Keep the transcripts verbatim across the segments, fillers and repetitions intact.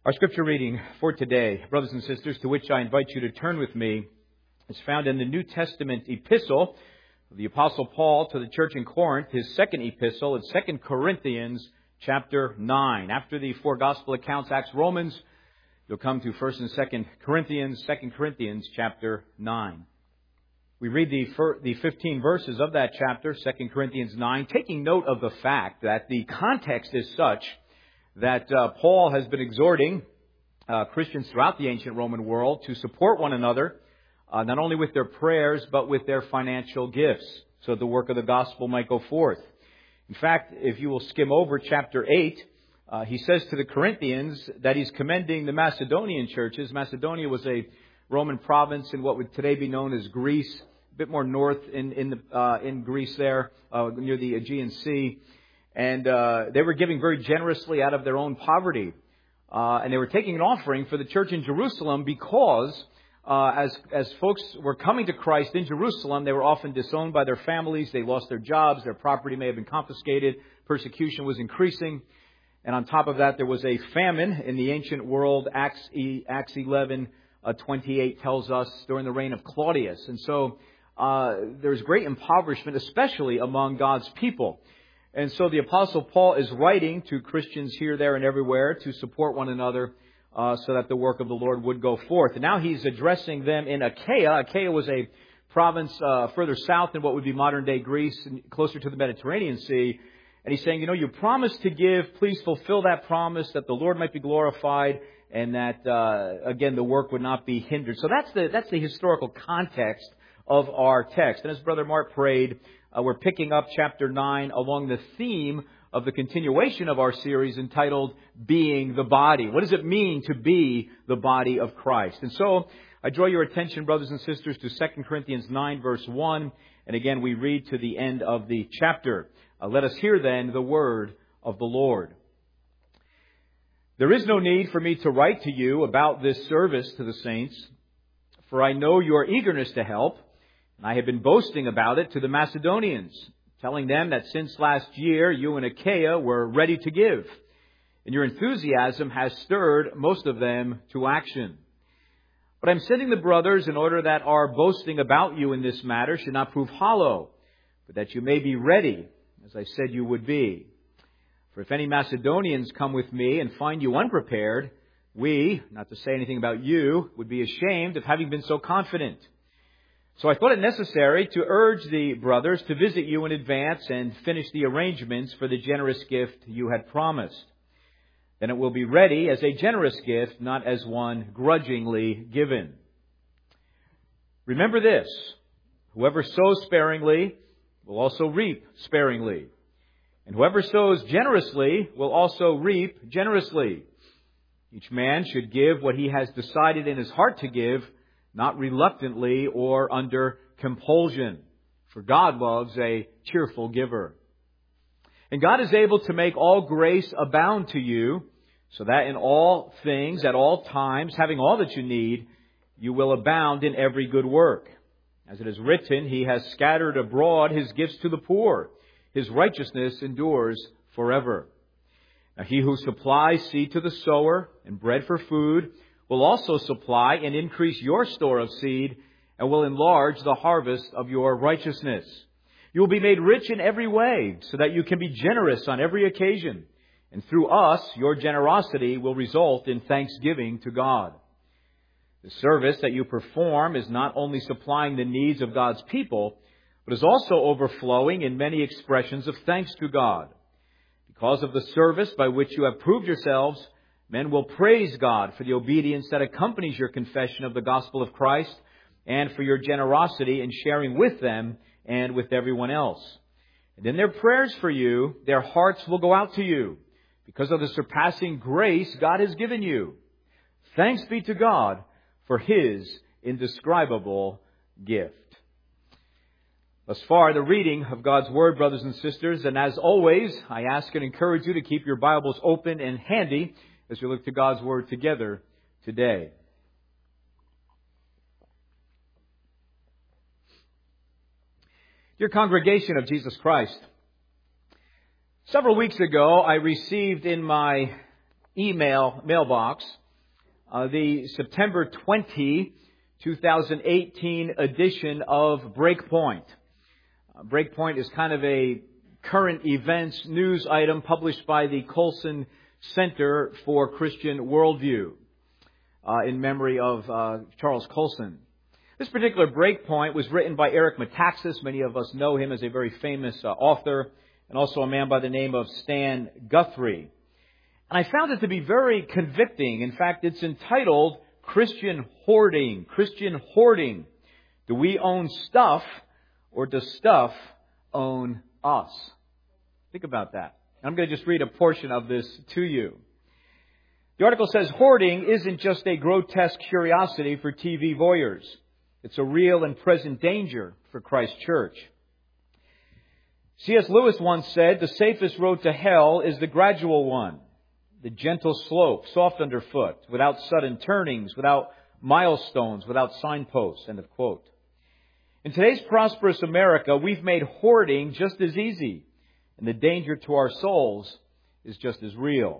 Our scripture reading for today, brothers and sisters, to which I invite you to turn with me, is found in the New Testament epistle of the Apostle Paul to the church in Corinth, his second epistle. It's Second Corinthians chapter nine. After the four gospel accounts, Acts, Romans, you'll come to First and Second Corinthians, Second Corinthians chapter nine. We read the the fifteen verses of that chapter, Second Corinthians nine, taking note of the fact that the context is such that uh, Paul has been exhorting uh, Christians throughout the ancient Roman world to support one another, uh, not only with their prayers, but with their financial gifts, so that the work of the gospel might go forth. In fact, if you will skim over chapter eight, uh, he says to the Corinthians that he's commending the Macedonian churches. Macedonia was a Roman province in what would today be known as Greece, a bit more north in in, the, uh, in Greece there, uh, near the Aegean Sea. And uh, they were giving very generously out of their own poverty. Uh, and they were taking an offering for the church in Jerusalem because uh, as as folks were coming to Christ in Jerusalem, they were often disowned by their families. They lost their jobs. Their property may have been confiscated. Persecution was increasing. And on top of that, there was a famine in the ancient world. Acts, Acts eleven uh, twenty-eight tells us during the reign of Claudius. And so uh, there's great impoverishment, especially among God's people. And so the Apostle Paul is writing to Christians here, there, and everywhere to support one another uh, so that the work of the Lord would go forth. And now he's addressing them in Achaia. Achaia was a province uh, further south than what would be modern-day Greece, closer to the Mediterranean Sea. And he's saying, you know, you promised to give. Please fulfill that promise that the Lord might be glorified and that, uh, again, the work would not be hindered. So that's the that's the historical context of our text. And as Brother Mark prayed, Uh, we're picking up chapter nine along the theme of the continuation of our series entitled Being the Body. What does it mean to be the body of Christ? And so I draw your attention, brothers and sisters, to Second Corinthians nine, verse one. And again, we read to the end of the chapter. Uh, let us hear then the word of the Lord. There is no need for me to write to you about this service to the saints, for I know your eagerness to help. And I have been boasting about it to the Macedonians, telling them that since last year you in Achaia were ready to give, and your enthusiasm has stirred most of them to action. But I'm sending the brothers in order that our boasting about you in this matter should not prove hollow, but that you may be ready, as I said you would be. For if any Macedonians come with me and find you unprepared, we, not to say anything about you, would be ashamed of having been so confident. So I thought it necessary to urge the brothers to visit you in advance and finish the arrangements for the generous gift you had promised. Then it will be ready as a generous gift, not as one grudgingly given. Remember this, whoever sows sparingly will also reap sparingly. And whoever sows generously will also reap generously. Each man should give what he has decided in his heart to give, not reluctantly or under compulsion, for God loves a cheerful giver. And God is able to make all grace abound to you, so that in all things, at all times, having all that you need, you will abound in every good work. As it is written, He has scattered abroad His gifts to the poor. His righteousness endures forever. Now He who supplies seed to the sower and bread for food will also supply and increase your store of seed and will enlarge the harvest of your righteousness. You will be made rich in every way so that you can be generous on every occasion. And through us, your generosity will result in thanksgiving to God. The service that you perform is not only supplying the needs of God's people, but is also overflowing in many expressions of thanks to God. Because of the service by which you have proved yourselves, men will praise God for the obedience that accompanies your confession of the gospel of Christ and for your generosity in sharing with them and with everyone else. And in their prayers for you, their hearts will go out to you because of the surpassing grace God has given you. Thanks be to God for His indescribable gift. Thus far, the reading of God's Word, brothers and sisters, and as always, I ask and encourage you to keep your Bibles open and handy as we look to God's Word together today. Dear congregation of Jesus Christ, several weeks ago I received in my email mailbox uh, the September twentieth, twenty eighteen edition of Breakpoint. Uh, Breakpoint is kind of a current events news item published by the Colson Center for Christian Worldview uh, in memory of uh, Charles Colson. This particular Breakpoint was written by Eric Metaxas. Many of us know him as a very famous uh, author, and also a man by the name of Stan Guthrie. And I found it to be very convicting. In fact, it's entitled Christian Hoarding. Christian Hoarding. Do we own stuff, or does stuff own us? Think about that. I'm going to just read a portion of this to you. The article says, hoarding isn't just a grotesque curiosity for T V voyeurs. It's a real and present danger for Christ's church. C S Lewis once said, the safest road to hell is the gradual one, the gentle slope, soft underfoot, without sudden turnings, without milestones, without signposts. End of quote. In today's prosperous America, we've made hoarding just as easy, and the danger to our souls is just as real.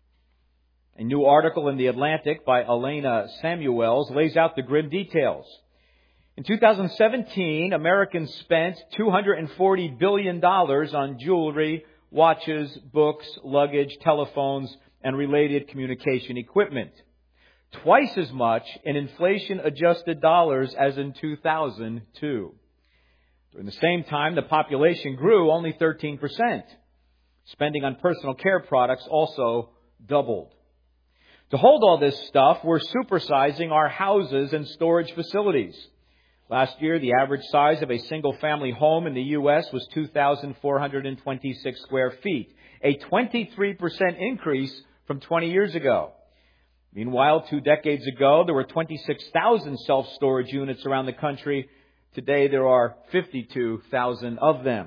A new article in The Atlantic by Elena Samuels lays out the grim details. In two thousand seventeen, Americans spent two hundred forty billion dollars on jewelry, watches, books, luggage, telephones, and related communication equipment. Twice as much in inflation-adjusted dollars as in two thousand two. During the same time, the population grew only thirteen percent. Spending on personal care products also doubled. To hold all this stuff, we're supersizing our houses and storage facilities. Last year, the average size of a single-family home in the U S was two thousand four hundred twenty-six square feet, a twenty-three percent increase from twenty years ago. Meanwhile, two decades ago, there were twenty-six thousand self-storage units around the country. Today, there are fifty-two thousand of them.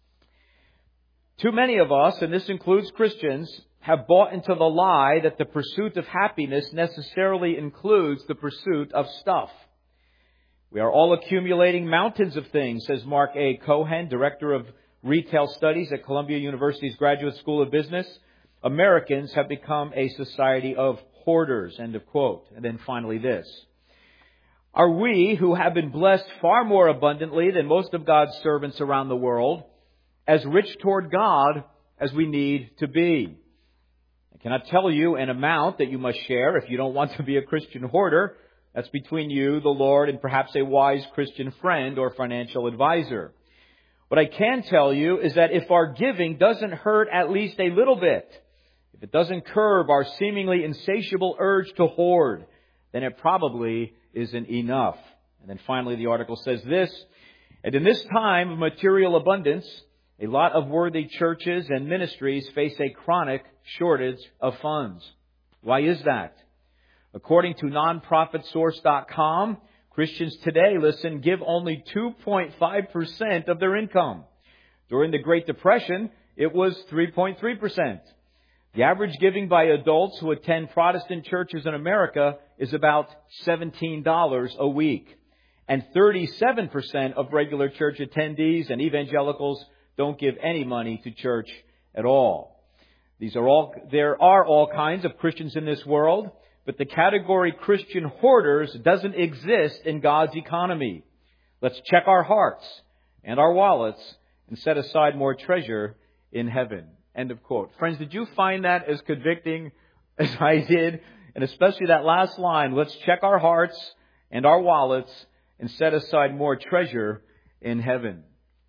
Too many of us, and this includes Christians, have bought into the lie that the pursuit of happiness necessarily includes the pursuit of stuff. We are all accumulating mountains of things, says Mark A. Cohen, Director of Retail Studies at Columbia University's Graduate School of Business. Americans have become a society of hoarders, end of quote. And then finally this. Are we, who have been blessed far more abundantly than most of God's servants around the world, as rich toward God as we need to be? I cannot tell you an amount that you must share if you don't want to be a Christian hoarder. That's between you, the Lord, and perhaps a wise Christian friend or financial advisor. What I can tell you is that if our giving doesn't hurt at least a little bit, if it doesn't curb our seemingly insatiable urge to hoard, then it probably isn't enough. And then finally the article says this, and in this time of material abundance, a lot of worthy churches and ministries face a chronic shortage of funds. Why is that? According to non profit source dot com, Christians today, listen, give only two point five percent of their income. During the Great Depression, it was three point three percent. The average giving by adults who attend Protestant churches in America is about seventeen dollars a week. And thirty-seven percent of regular church attendees and evangelicals don't give any money to church at all. These are all, there are all kinds of Christians in this world, but the category Christian hoarders doesn't exist in God's economy. Let's check our hearts and our wallets and set aside more treasure in heaven. End of quote. Friends, did you find that as convicting as I did? And especially that last line, let's check our hearts and our wallets and set aside more treasure in heaven.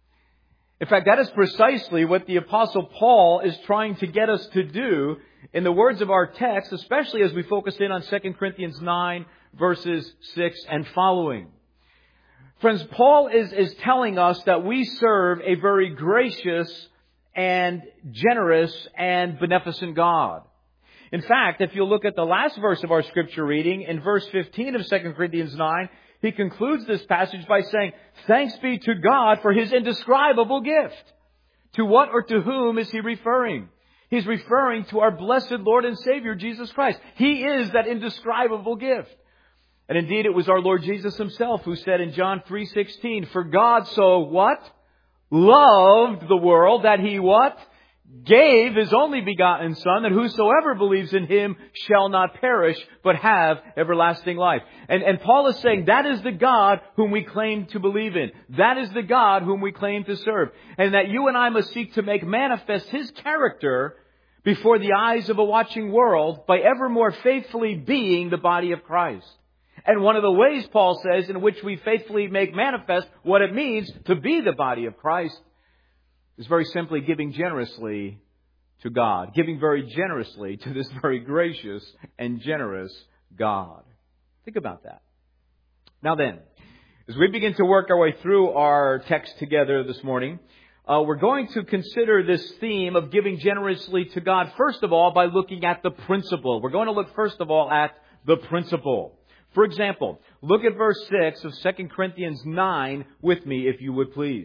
In fact, that is precisely what the Apostle Paul is trying to get us to do in the words of our text, especially as we focus in on Second Corinthians nine, verses six and following. Friends, Paul is, is telling us that we serve a very gracious and generous and beneficent God. In fact, if you look at the last verse of our scripture reading, in verse fifteen of Second Corinthians nine, he concludes this passage by saying, thanks be to God for His indescribable gift. To what or to whom is he referring? He's referring to our blessed Lord and Savior, Jesus Christ. He is that indescribable gift. And indeed, it was our Lord Jesus Himself who said in John three sixteen, for God so what? Loved the world that He what? gave His only begotten Son, that whosoever believes in Him shall not perish, but have everlasting life. And, and Paul is saying that is the God whom we claim to believe in. That is the God whom we claim to serve. And that you and I must seek to make manifest His character before the eyes of a watching world by ever more faithfully being the body of Christ. And one of the ways, Paul says, in which we faithfully make manifest what it means to be the body of Christ is very simply giving generously to God. Giving very generously to this very gracious and generous God. Think about that. Now then, as we begin to work our way through our text together this morning, uh, we're going to consider this theme of giving generously to God, first of all, by looking at the principle. We're going to look, first of all, at the principle. For example, look at verse six of Second Corinthians nine with me, if you would please.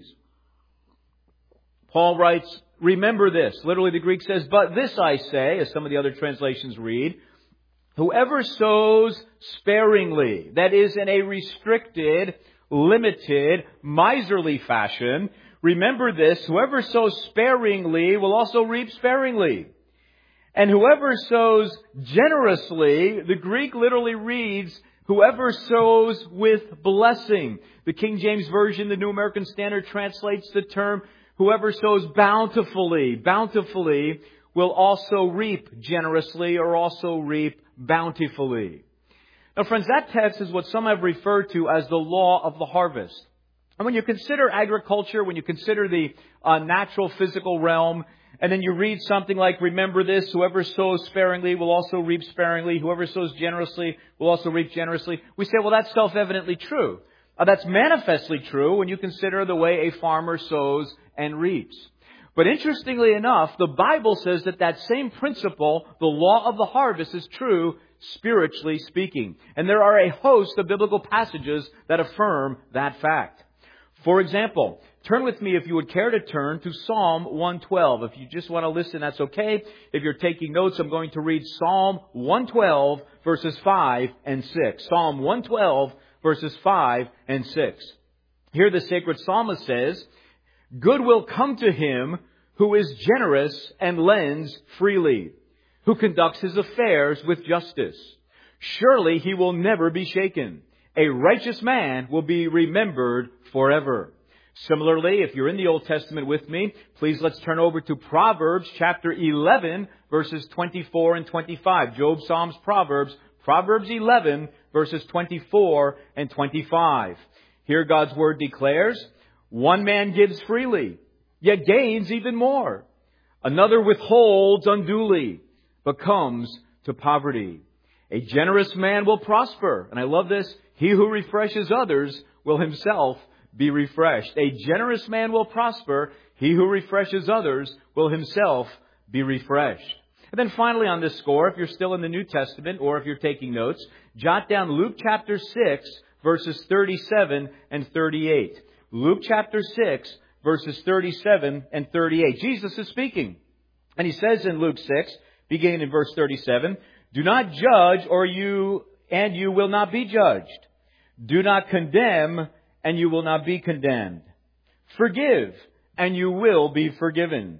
Paul writes, remember this. Literally the Greek says, but this I say, as some of the other translations read, whoever sows sparingly, that is in a restricted, limited, miserly fashion, remember this, whoever sows sparingly will also reap sparingly. And whoever sows generously, the Greek literally reads, whoever sows with blessing. The King James Version, the New American Standard, translates the term, whoever sows bountifully, bountifully will also reap generously or also reap bountifully. Now friends, that text is what some have referred to as the law of the harvest. And when you consider agriculture, when you consider the uh, natural physical realm, and then you read something like, remember this, whoever sows sparingly will also reap sparingly. Whoever sows generously will also reap generously. We say, well, that's self-evidently true. Uh, that's manifestly true when you consider the way a farmer sows and reaps. But interestingly enough, the Bible says that that same principle, the law of the harvest, is true spiritually speaking. And there are a host of biblical passages that affirm that fact. For example, turn with me, if you would care to turn, to Psalm one twelve. If you just want to listen, that's okay. If you're taking notes, I'm going to read Psalm one twelve, verses five and six. Psalm one twelve, verses five and six. Here the sacred psalmist says, good will come to him who is generous and lends freely, who conducts his affairs with justice. Surely he will never be shaken. A righteous man will be remembered forever. Similarly, if you're in the Old Testament with me, please let's turn over to Proverbs chapter eleven, verses twenty-four and twenty-five. Job, Psalms, Proverbs, Proverbs eleven, verses twenty-four and twenty-five. Here God's Word declares, one man gives freely, yet gains even more. Another withholds unduly, but comes to poverty. A generous man will prosper. And I love this. He who refreshes others will himself be refreshed. A generous man will prosper. He who refreshes others will himself be refreshed. And then finally on this score, if you're still in the New Testament or if you're taking notes, jot down Luke chapter six, verses thirty-seven and thirty-eight. Luke chapter six, verses thirty-seven and thirty-eight. Jesus is speaking. And He says in Luke six, beginning in verse thirty-seven, do not judge or you, and you will not be judged. Do not condemn, and you will not be condemned. Forgive, and you will be forgiven.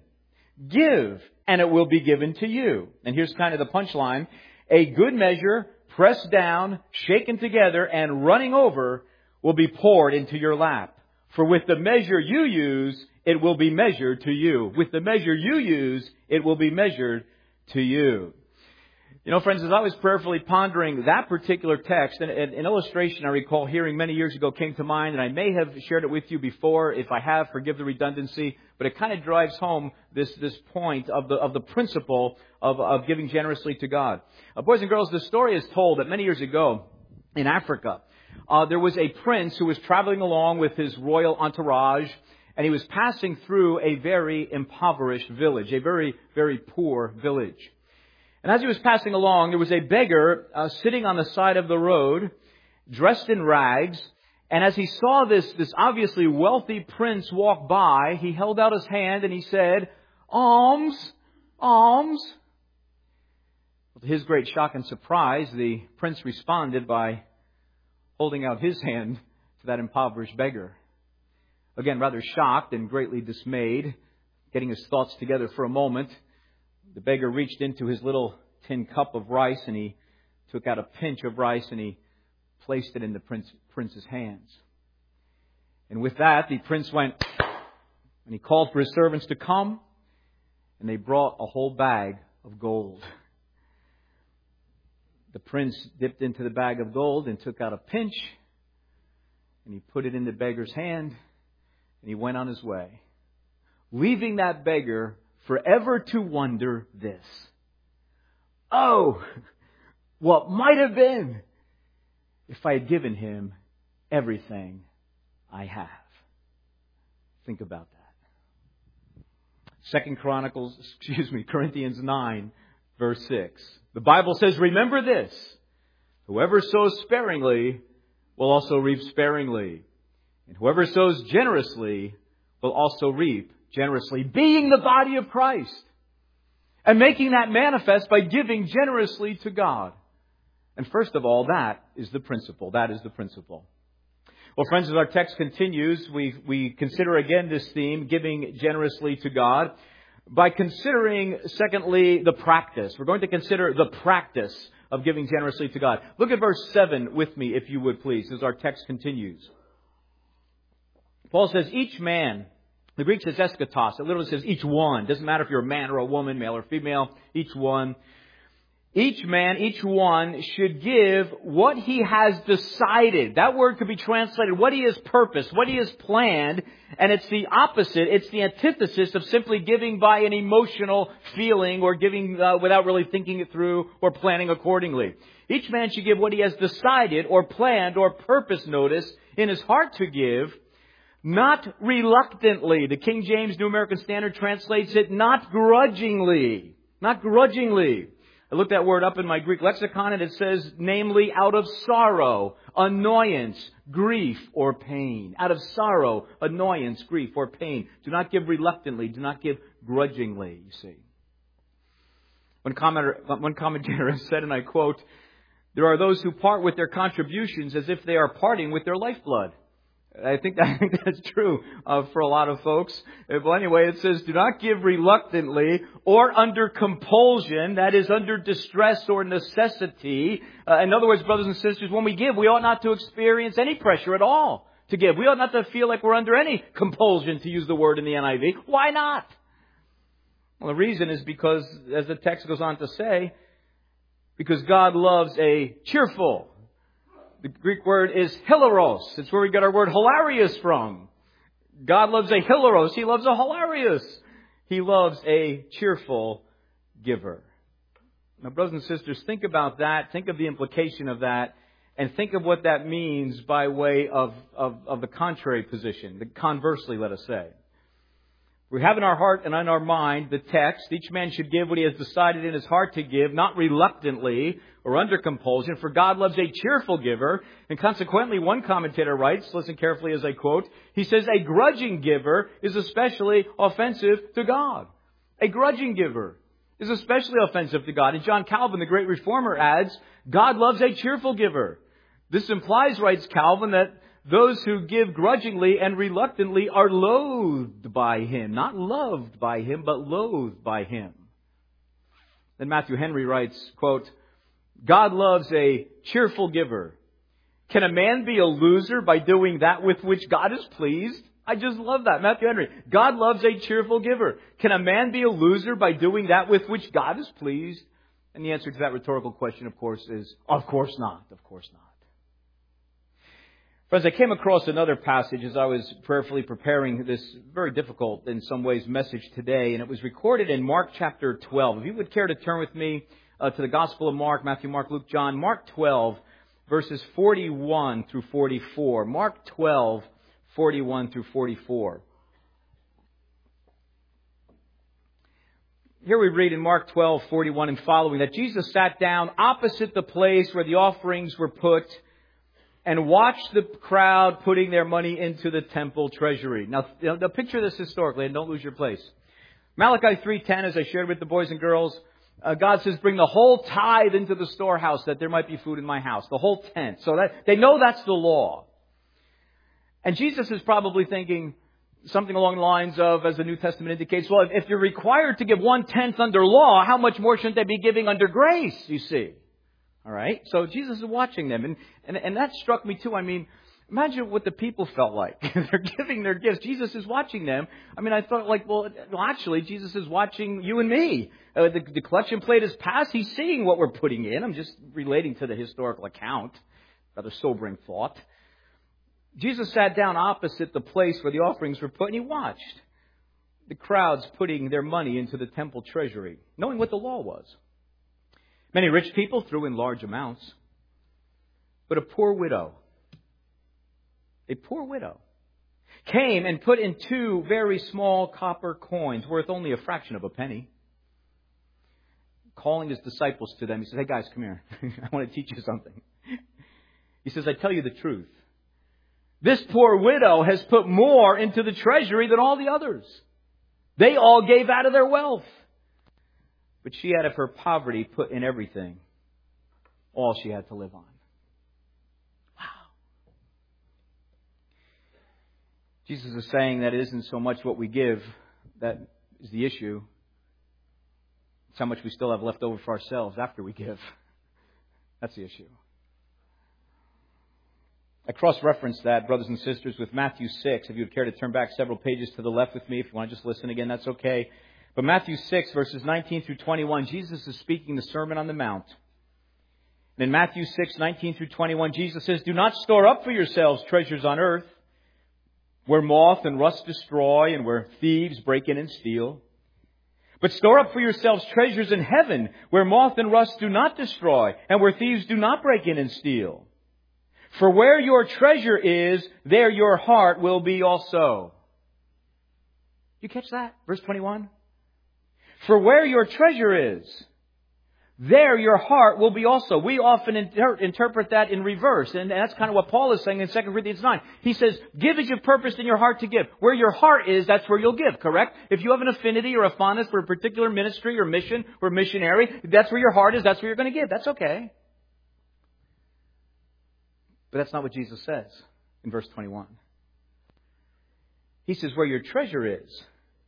Give, and it will be given to you. And here's kind of the punchline. A good measure, pressed down, shaken together, and running over, will be poured into your lap. For with the measure you use, it will be measured to you. With the measure you use, it will be measured to you. You know, friends, as I was prayerfully pondering that particular text, an, an illustration I recall hearing many years ago came to mind, and I may have shared it with you before. If I have, forgive the redundancy, but it kind of drives home this, this point of the, of the principle of, of giving generously to God. Uh, boys and girls, the story is told that many years ago in Africa, uh, there was a prince who was traveling along with his royal entourage, and he was passing through a very impoverished village, a very, very poor village. And as he was passing along, there was a beggar uh, sitting on the side of the road, dressed in rags. And as he saw this, this obviously wealthy prince walk by, he held out his hand and he said, alms, alms. To his great shock and surprise, the prince responded by holding out his hand to that impoverished beggar. Again, rather shocked and greatly dismayed, getting his thoughts together for a moment, the beggar reached into his little tin cup of rice and he took out a pinch of rice and he placed it in the prince, prince's hands. And with that, the prince went and he called for his servants to come, and they brought a whole bag of gold. The prince dipped into the bag of gold and took out a pinch, and he put it in the beggar's hand, and he went on his way, leaving that beggar forever to wonder this: oh, what might have been if I had given him everything I have. Think about that. Second Chronicles, excuse me, Corinthians nine, verse six. The Bible says, remember this: whoever sows sparingly will also reap sparingly, and whoever sows generously will also reap generously, being the body of Christ, and making that manifest by giving generously to God. And first of all, that is the principle. That is the principle. Well, friends, as our text continues, we, we consider again this theme, giving generously to God, by considering, secondly, the practice. We're going to consider the practice of giving generously to God. Look at verse seven with me, if you would please, as our text continues. Paul says, each man, the Greek says eschatos. It literally says each one. Doesn't matter if you're a man or a woman, male or female, each one. Each man, each one should give what he has decided. That word could be translated what he has purposed, what he has planned. And it's the opposite. It's the antithesis of simply giving by an emotional feeling or giving uh, without really thinking it through or planning accordingly. Each man should give what he has decided or planned or purposed, notice, in his heart to give, not reluctantly. The King James New American Standard translates it not grudgingly. Not grudgingly. I looked that word up in my Greek lexicon and it says, namely, out of sorrow, annoyance, grief, or pain. Out of sorrow, annoyance, grief, or pain. Do not give reluctantly. Do not give grudgingly, you see. One commentator, one commentator has said, and I quote, there are those who part with their contributions as if they are parting with their lifeblood. I think, that, I think that's true uh, for a lot of folks. Well, anyway, it says, do not give reluctantly or under compulsion, that is, under distress or necessity. Uh, in other words, brothers and sisters, when we give, we ought not to experience any pressure at all to give. We ought not to feel like we're under any compulsion, to use the word in the N I V. Why not? Well, the reason is because, as the text goes on to say, because God loves a cheerful. The Greek word is hilaros. It's where we get our word hilarious from. God loves a hilaros. He loves a hilarious. He loves a cheerful giver. Now, brothers and sisters, think about that. Think of the implication of that. And think of what that means by way of, of, of the contrary position. The conversely, let us say. We have in our heart and in our mind the text, each man should give what he has decided in his heart to give, not reluctantly or under compulsion, for God loves a cheerful giver. And consequently, one commentator writes, listen carefully as I quote, he says, a grudging giver is especially offensive to God. A grudging giver is especially offensive to God. And John Calvin, the great reformer, adds, God loves a cheerful giver. This implies, writes Calvin, that those who give grudgingly and reluctantly are loathed by Him. Not loved by Him, but loathed by Him. Then Matthew Henry writes, quote, God loves a cheerful giver. Can a man be a loser by doing that with which God is pleased? I just love that. Matthew Henry. God loves a cheerful giver. Can a man be a loser by doing that with which God is pleased? And the answer to that rhetorical question, of course, is of course not. Of course not. Friends, I came across another passage as I was prayerfully preparing this very difficult, in some ways, message today. And it was recorded in Mark chapter twelve. If you would care to turn with me uh, to the Gospel of Mark, Matthew, Mark, Luke, John. Mark twelve, verses forty-one through forty-four. Mark twelve, forty-one through forty-four. Here we read in Mark twelve, forty-one and following that Jesus sat down opposite the place where the offerings were put and watched the crowd putting their money into the temple treasury. Now, now picture this historically and don't lose your place. Malachi three ten, as I shared with the boys and girls, uh, God says, bring the whole tithe into the storehouse that there might be food in my house. The whole tenth. So that they know that's the law. And Jesus is probably thinking, something along the lines of, as the New Testament indicates, well, if you're required to give one-tenth under law, how much more shouldn't they be giving under grace, you see? All right? So Jesus is watching them. And, and, and that struck me too. I mean, imagine what the people felt like. They're giving their gifts. Jesus is watching them. I mean, I thought like, well, well actually, Jesus is watching you and me. Uh, the, the collection plate is passed. He's seeing what we're putting in. I'm just relating to the historical account. Rather sobering thought. Jesus sat down opposite the place where the offerings were put, and he watched the crowds putting their money into the temple treasury, knowing what the law was. Many rich people threw in large amounts, but a poor widow, a poor widow, came and put in two very small copper coins worth only a fraction of a penny. Calling his disciples to them, he says, "Hey guys, come here. I want to teach you something." He says, "I tell you the truth. This poor widow has put more into the treasury than all the others. They all gave out of their wealth. But she out of her poverty put in everything, all she had to live on." Wow. Jesus is saying that it isn't so much what we give that is the issue. It's how much we still have left over for ourselves after we give. That's the issue. I cross-referenced that, brothers and sisters, with Matthew six. If you would care to turn back several pages to the left with me, if you want to just listen again, that's okay. But Matthew six, verses nineteen through twenty-one, Jesus is speaking the Sermon on the Mount. And in Matthew six, nineteen through twenty-one, Jesus says, "Do not store up for yourselves treasures on earth, where moth and rust destroy and where thieves break in and steal. But store up for yourselves treasures in heaven, where moth and rust do not destroy and where thieves do not break in and steal. For where your treasure is, there your heart will be also." You catch that? Verse twenty-one. For where your treasure is, there your heart will be also. We often inter- interpret that in reverse. And that's kind of what Paul is saying in Second Corinthians nine. He says, give as you've purposed in your heart to give. Where your heart is, that's where you'll give, correct? If you have an affinity or a fondness for a particular ministry or mission or missionary, that's where your heart is, that's where you're going to give. That's okay. But that's not what Jesus says in verse twenty-one. He says, where your treasure is,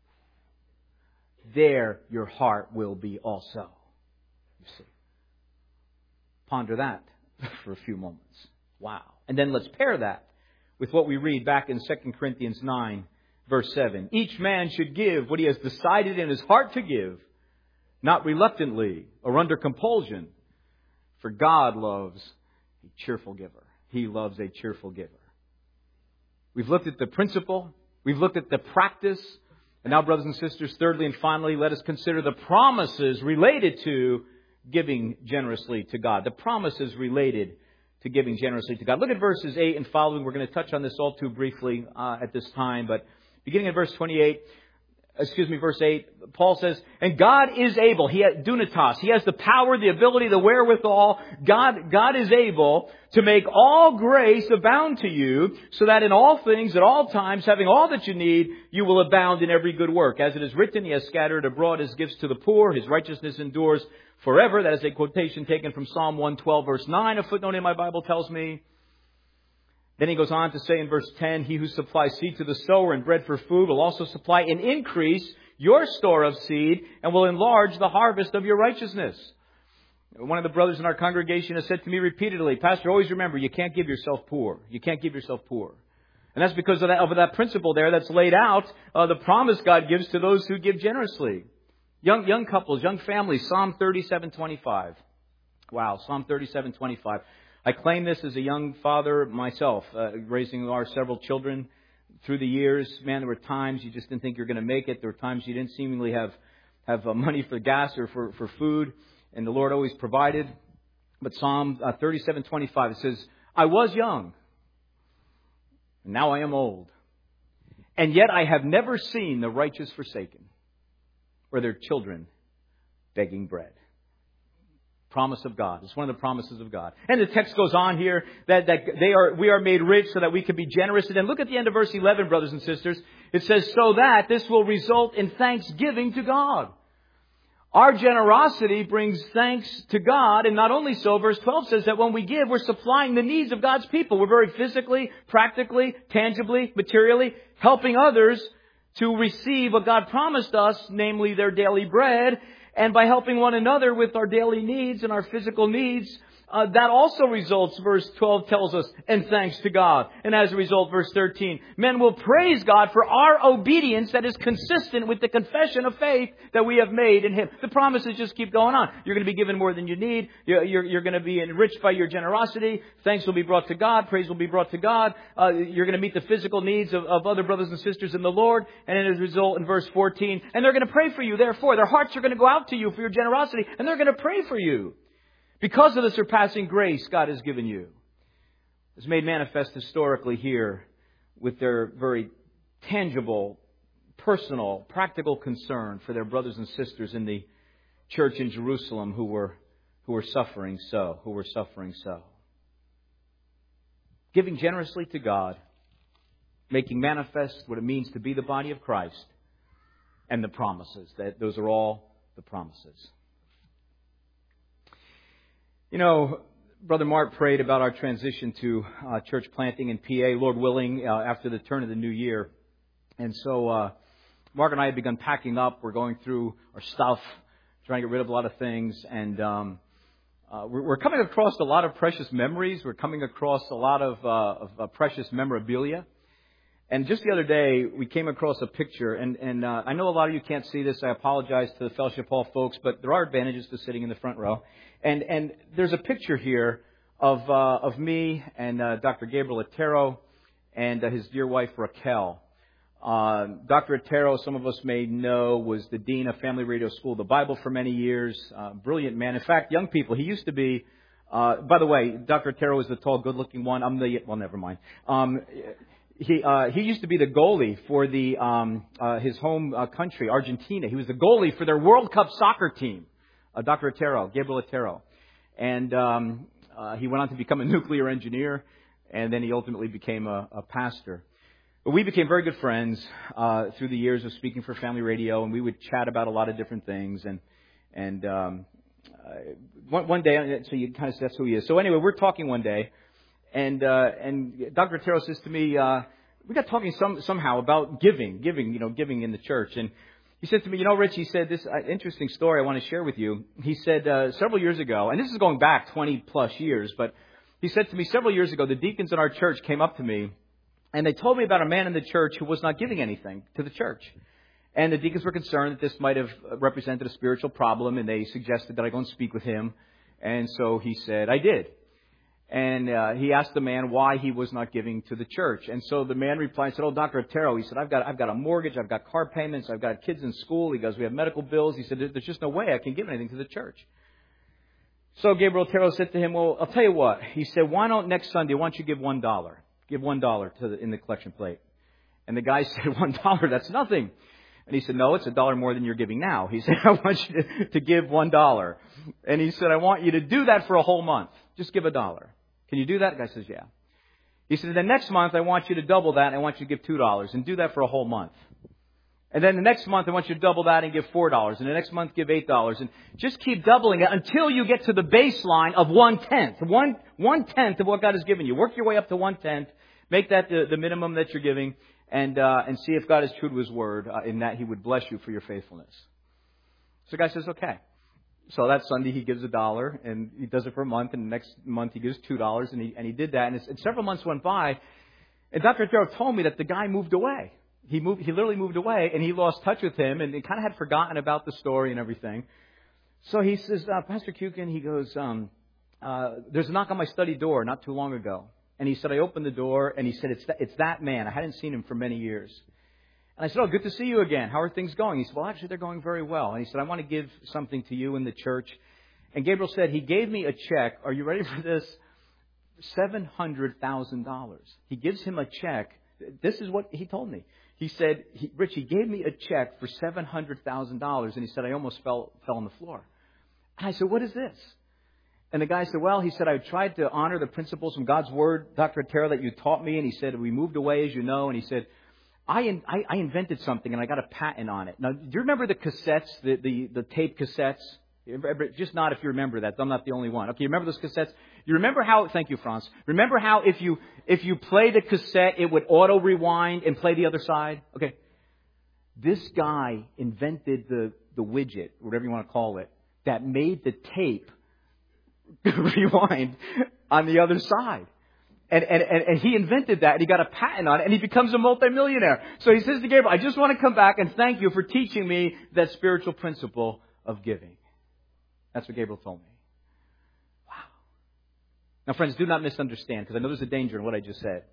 there your heart will be also. You see. Ponder that for a few moments. Wow. And then let's pair that with what we read back in Second Corinthians nine, verse seven. Each man should give what he has decided in his heart to give, not reluctantly or under compulsion, for God loves a cheerful giver. He loves a cheerful giver. We've looked at the principle. We've looked at the practice. And now, brothers and sisters, thirdly and finally, let us consider the promises related to giving generously to God. The promises related to giving generously to God. Look at verses eight and following. We're going to touch on this all too briefly uh, at this time. But beginning at verse twenty-eight, excuse me, verse eight, Paul says, and God is able. He has dunatos. He has the power, the ability, the wherewithal. God, God is able to make all grace abound to you, so that in all things, at all times, having all that you need, you will abound in every good work. As it is written, He has scattered abroad His gifts to the poor. His righteousness endures forever. That is a quotation taken from Psalm one twelve, verse nine. A footnote in my Bible tells me. Then he goes on to say in verse ten, He who supplies seed to the sower and bread for food will also supply and increase your store of seed and will enlarge the harvest of your righteousness. One of the brothers in our congregation has said to me repeatedly, Pastor, always remember, you can't give yourself poor. You can't give yourself poor. And that's because of that, of that principle there that's laid out, uh, the promise God gives to those who give generously. Young young couples, young families, Psalm thirty-seven twenty-five. Wow, Psalm thirty-seven twenty-five. I claim this as a young father myself, uh, raising our several children through the years. Man, there were times you just didn't think you were going to make it. There were times you didn't seemingly have have uh, money for gas or for, for food, and the Lord always provided. But Psalm uh, thirty-seven twenty-five, it says, I was young, and now I am old, and yet I have never seen the righteous forsaken, or their children begging bread. Promise of God. It's one of the promises of God. And the text goes on here that, that they are, we are made rich so that we can be generous. And then look at the end of verse eleven, brothers and sisters. It says, so that this will result in thanksgiving to God. Our generosity brings thanks to God. And not only so, verse twelve says that when we give, we're supplying the needs of God's people. We're very physically, practically, tangibly, materially helping others to receive what God promised us, namely their daily bread. And by helping one another with our daily needs and our physical needs, Uh, that also results, verse twelve tells us, and thanks to God. And as a result, verse thirteen, men will praise God for our obedience that is consistent with the confession of faith that we have made in Him. The promises just keep going on. You're going to be given more than you need. You're, you're, you're going to be enriched by your generosity. Thanks will be brought to God. Praise will be brought to God. Uh, you're going to meet the physical needs of, of other brothers and sisters in the Lord. And as a result, in verse fourteen, and they're going to pray for you. Therefore, their hearts are going to go out to you for your generosity, and they're going to pray for you. Because of the surpassing grace God has given you. It's made manifest historically here with their very tangible, personal, practical concern for their brothers and sisters in the church in Jerusalem who were who were suffering so, who were suffering so. Giving generously to God, making manifest what it means to be the body of Christ, and the promises. That those are all the promises. You know, Brother Mark prayed about our transition to uh, church planting in P A, Lord willing, uh, after the turn of the new year. And so uh, Mark and I have begun packing up. We're going through our stuff, trying to get rid of a lot of things. And um, uh, we're, we're coming across a lot of precious memories. We're coming across a lot of, uh, of uh, precious memorabilia. And just the other day, we came across a picture. And, and uh, I know a lot of you can't see this. I apologize to the Fellowship Hall folks, but there are advantages to sitting in the front row. And and there's a picture here of uh, of me and uh, Doctor Gabriel Otero and uh, his dear wife Raquel. Uh, Doctor Otero, some of us may know, was the dean of Family Radio School of the Bible for many years. Uh, brilliant man. In fact, young people, he used to be. Uh, by the way, Doctor Otero was the tall, good-looking one. I'm the well, never mind. Um, he uh, he used to be the goalie for the um, uh, his home uh, country, Argentina. He was the goalie for their World Cup soccer team. Uh, Doctor Otero, Gabriel Otero. And um, uh, he went on to become a nuclear engineer, and then he ultimately became a, a pastor. But we became very good friends uh, through the years of speaking for Family Radio, and we would chat about a lot of different things. And and um, uh, one, one day, so you kind of that's who he is. So anyway, we're talking one day, and uh, and Doctor Otero says to me, uh, we got talking some somehow about giving, giving, you know, giving in the church. And he said to me, you know, Rich, he said, this uh, interesting story I want to share with you. He said uh, several years ago, and this is going back twenty plus years, but he said to me several years ago, the deacons in our church came up to me and they told me about a man in the church who was not giving anything to the church. And the deacons were concerned that this might have represented a spiritual problem, and they suggested that I go and speak with him. And so he said, I did. And uh, he asked the man why he was not giving to the church. And so the man replied, said, oh, Doctor Otero, he said, I've got I've got a mortgage, I've got car payments, I've got kids in school. He goes, we have medical bills. He said, there's just no way I can give anything to the church. So Gabriel Otero said to him, well, I'll tell you what. He said, why don't next Sunday, why don't you give one dollar? Give one dollar to the, in the collection plate. And the guy said, one dollar, that's nothing. And he said, no, it's a dollar more than you're giving now. He said, I want you to, to give one dollar. And he said, I want you to do that for a whole month. Just give a dollar. Can you do that? The guy says, yeah. He said, then next month, I want you to double that, and I want you to give two dollars, and do that for a whole month. And then the next month, I want you to double that and give four dollars, and the next month, give eight dollars, and just keep doubling it until you get to the baseline of one-tenth. One, one-tenth of what God has given you. Work your way up to one-tenth. Make that the, the minimum that you're giving, and uh, and see if God is true to His Word uh, in that He would bless you for your faithfulness. So the guy says, okay. So that Sunday he gives a dollar, and he does it for a month, and the next month he gives two dollars, and he and he did that, and, it's, and several months went by, and Doctor Otero told me that the guy moved away. He moved, he literally moved away, and he lost touch with him, and he kind of had forgotten about the story and everything. So he says, uh, Pastor Kukin, he goes, um, uh, there's a knock on my study door not too long ago, and he said I opened the door, and he said it's that, it's that man. I hadn't seen him for many years. And I said, oh, good to see you again. How are things going? He said, well, actually, they're going very well. And he said, I want to give something to you in the church. And Gabriel said, he gave me a check. Are you ready for this? seven hundred thousand dollars. He gives him a check. This is what he told me. He said, he, Rich, he gave me a check for seven hundred thousand dollars. And he said, I almost fell, fell on the floor. And I said, what is this? And the guy said, well, he said, I tried to honor the principles from God's Word, Doctor Otero, that you taught me. And he said, we moved away, as you know. And he said, I, I, I invented something and I got a patent on it. Now, do you remember the cassettes, the, the, the tape cassettes? Just not if you remember that. I'm not the only one. Okay, you remember those cassettes? You remember how, thank you, Franz. Remember how if you, if you play the cassette, it would auto rewind and play the other side? Okay. This guy invented the, the widget, whatever you want to call it, that made the tape rewind on the other side. And, and, and, and he invented that, and he got a patent on it, and he becomes a multimillionaire. So he says to Gabriel, I just want to come back and thank you for teaching me that spiritual principle of giving. That's what Gabriel told me. Wow. Now, friends, do not misunderstand, because I know there's a danger in what I just said.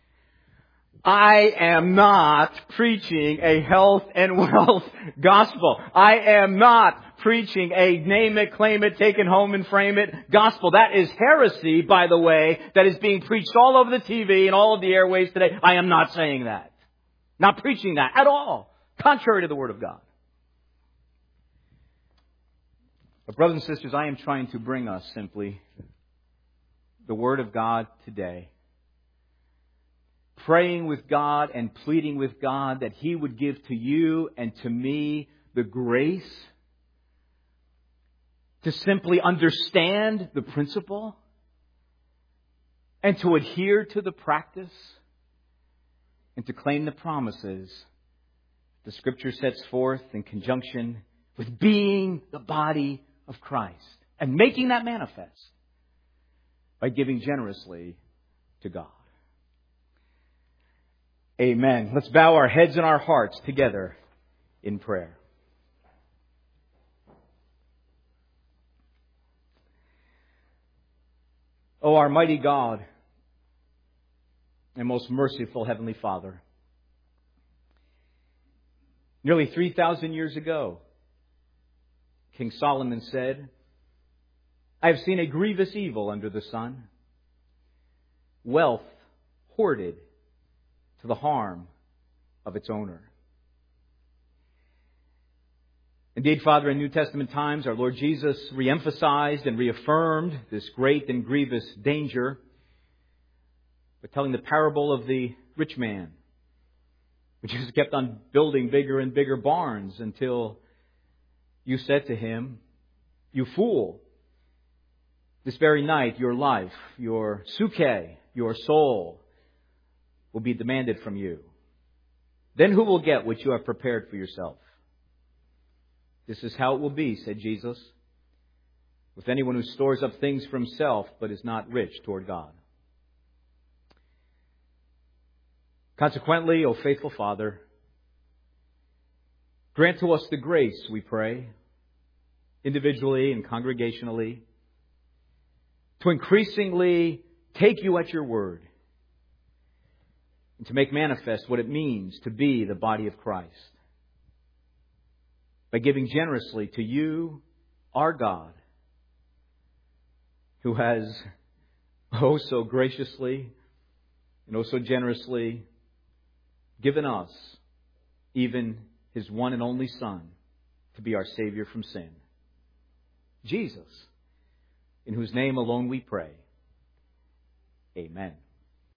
I am not preaching a health and wealth gospel. I am not preaching a name it, claim it, take it home and frame it gospel. That is heresy, by the way, that is being preached all over the T V and all of the airways today. I am not saying that. Not preaching that at all. Contrary to the Word of God. But brothers and sisters, I am trying to bring us simply the Word of God today. Praying with God and pleading with God that He would give to you and to me the grace to simply understand the principle and to adhere to the practice and to claim the promises the Scripture sets forth in conjunction with being the body of Christ and making that manifest by giving generously to God. Amen. Let's bow our heads and our hearts together in prayer. O our mighty God and most merciful Heavenly Father, nearly three thousand years ago, King Solomon said, I have seen a grievous evil under the sun, wealth hoarded to the harm of its owner. Indeed, Father, in New Testament times, our Lord Jesus reemphasized and reaffirmed this great and grievous danger by telling the parable of the rich man, which just kept on building bigger and bigger barns until you said to him, you fool, this very night your life, your suke, your soul, will be demanded from you. Then who will get what you have prepared for yourself? This is how it will be, said Jesus, with anyone who stores up things for himself but is not rich toward God. Consequently, O faithful Father, grant to us the grace, we pray, individually and congregationally, to increasingly take you at your word and to make manifest what it means to be the body of Christ. By giving generously to you, our God, who has oh so graciously and oh so generously given us even His one and only Son to be our Savior from sin. Jesus, in whose name alone we pray. Amen.